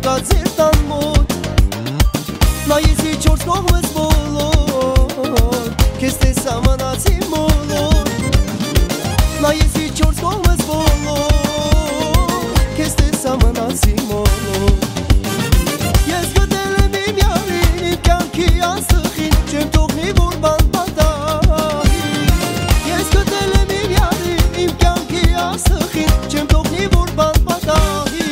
եկած էր տան մոտ Նայեցի չորս կողմս բոլոր Քեզ տեսա մնացի մոլոր Նայեցի չորս կողմս բոլոր Քեզ տեսա մնացի մոլոր Ես գտել եմ իմ յարին իմ կյանքի անսխին Չեմ թողնի որ բան պատահի Ես գտել եմ իմ յարին իմ կյանքի անսխին Չեմ թողնի որ բան պատահի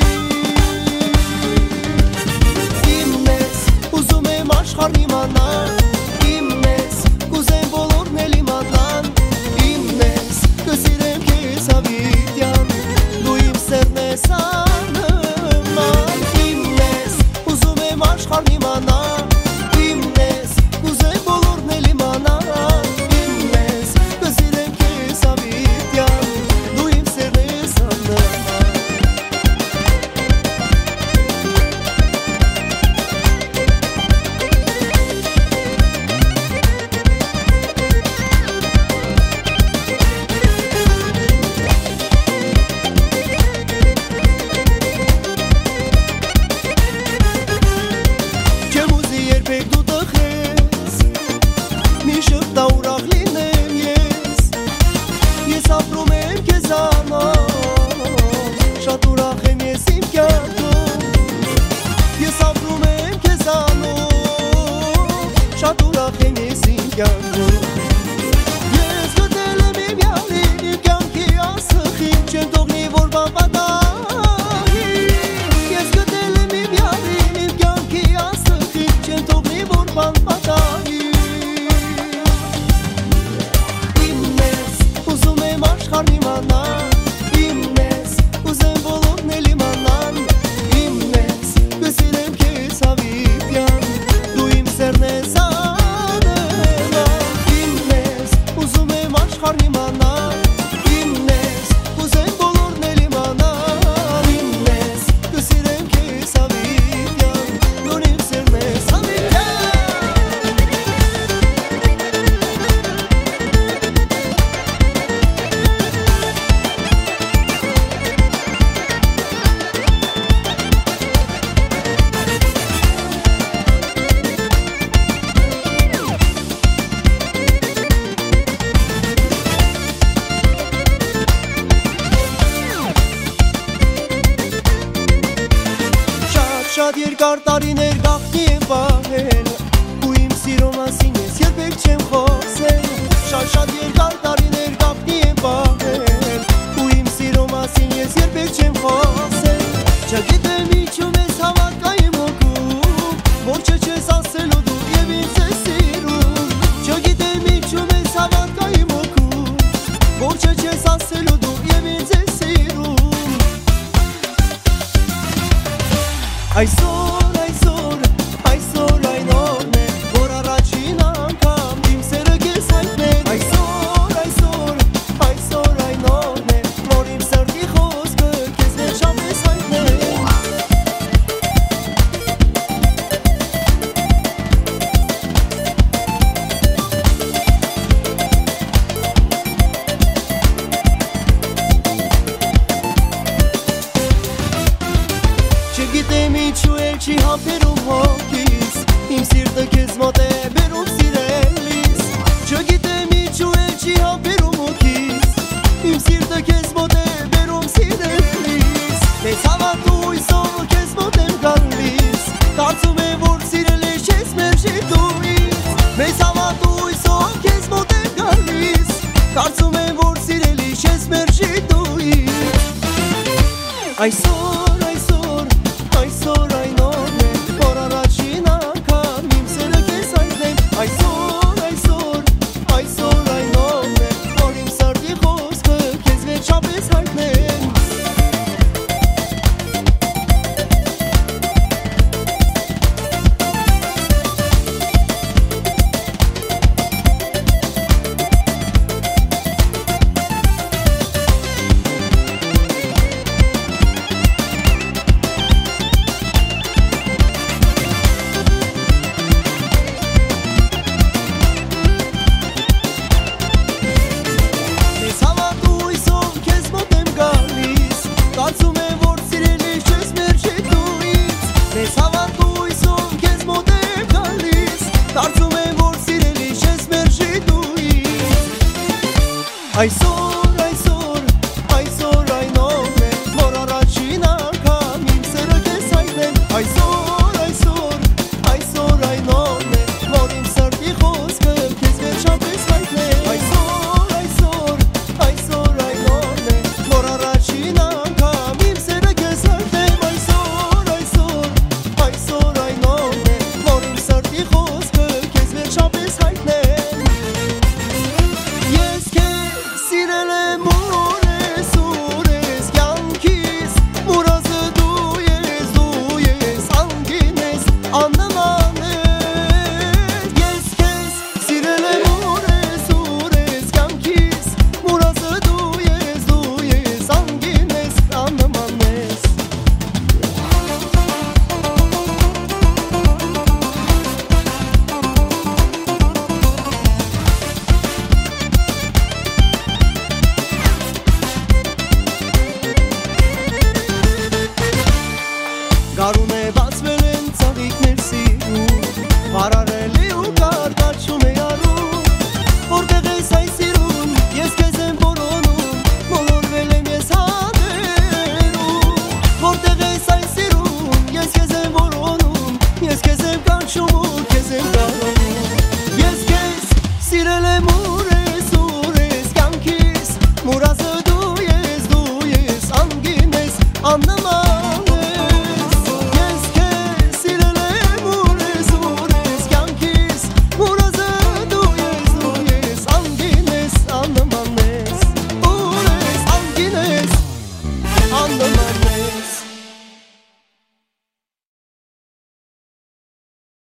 Իմն ես ուզում եմ աշխարհն իմանալ Իմն ես կուզեմ բոլորն էլ իմանան Իմն ես կսիրեմ քեզ հավիտյան Դու իմ սերն ես անհման Իմն ես ուզում եմ աշխարհն իմանալ Իմն ես կուզեմ բոլորն էլ իմանան Իմն ես կսիրեմ քեզ հավիտյան Դու իմ սերն ես անհման Չեմ ուզի երբեք դու տխես Մի շղթա ուրախ լինեմ ես Ես ապրում եմ քեզ համար Շատ ուրախ եմ ես իմ կյանքում Ես ապրում եմ քեզ համար Շատ ուրախ եմ ես իմ կյանքում Ես գտել եմ իմ յարին իմ կյանքի անսխին Չեմ թողնի որ բան պատահի Ես գտել եմ իմ յարին իմ կյանքի անսխին Չեմ թողնի որ բան պատահի Իմն ես ուզում եմ աշխարհն իմանալ Իմն ես ուզեմ բոլորն էլ իմանան Իմն ես կսիրեմ քեզ հավիտյան Դու իմ սերն ես անհման Իմն ես ուզում եմ աշխարհն իմանալ Իմն ես կուզեմ բոլորն էլ իմանան Իմն ես կսիրեմ քեզ հավիտյան Դու իմ սերն ես հավիտյան Շատ երկար տարիներ գաղտնի եմ պահել Ու իմ սիրո մասին ես երբեք չեմ խոսել Շատ երկար տարիներ գաղտնի եմ պահել Ու իմ սիրո մասին ես երբեք չեմ խոսել Չգիտեմ ինչու ես հավատքային հոգում Որ չես ասելու դու և ինձ ես սիրում Չգիտեմ ինչու ես հավատքային հոգում Որ չես ասելու դու և ինձ ես սիրում Այսօր, այսօր, այսօր այն օրն է Որ առաջին անգամ իմ սերը քեզ հայտնել Այսօր, այսօր, այսօր այն օրն է Որ իմ սրտի խոսքը քեզ վերջապես հայտնել Չգիտեմ ինչու էլ չի հափերում հոգիս Իմ սիրտը քեզ մոտ է բերում սիրելիս Չգիտեմ ինչու էլ չի հափերում հոգիս Իմ սիրտը քեզ մոտ է բերում սիրելիս Մեծ հավատ ու հույսով քեզ մոտ եմ գալիս Կարծում եմ որ սիրել ես չես մերժիտույս Մեծ հավատ ու հույսով քեզ մոտ եմ գալիս Կարծում եմ որ սիրել ես չես մերժիտույս Այսօր, այսօր Այսօր այն օրն է, որ առաջին անգամ իմ սերը քեզ հայտնել Այսօր, այսօր, այսօր այն օրն է, որ իմ սրտի խոսքը քեզ վերջապես հայտնել այսօր այն օրն է, որ առաջին անգամ իմ սերը քեզ հայտնեմ։ Այսօր այն օրն է, որ իմ սրտի խոսքը քեզ վերջապես հայտնեմ։ Այսօր այն օրն է, որ առաջին անգամ իմ սերը քեզ հայտնեմ։ Այսօր այն օրն է, որ իմ սրտի խոսքը քեզ վերջապես հայտնեմ։ Ես քեզ սիրել եմ ուրես, կյանքիս մուրազը դու ես, անգին ես, աննման ես։ Ես քեզ սիրել եմ ուրես, կյանքիս մուրազը դու ես, անգին ես, աննման ես։ Գարուն է բացվել